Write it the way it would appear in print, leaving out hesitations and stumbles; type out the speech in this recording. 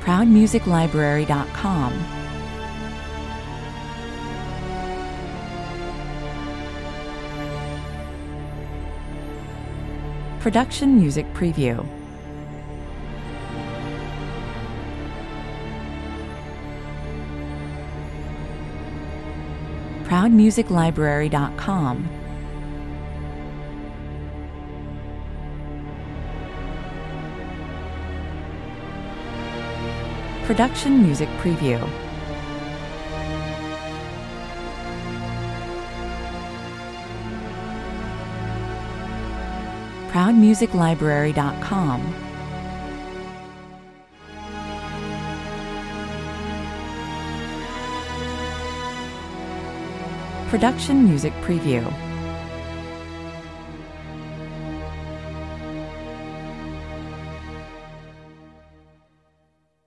ProudMusicLibrary.com. Production Music Preview. ProudMusicLibrary.com. Production Music Preview. ProudMusicLibrary.com. Production Music Preview.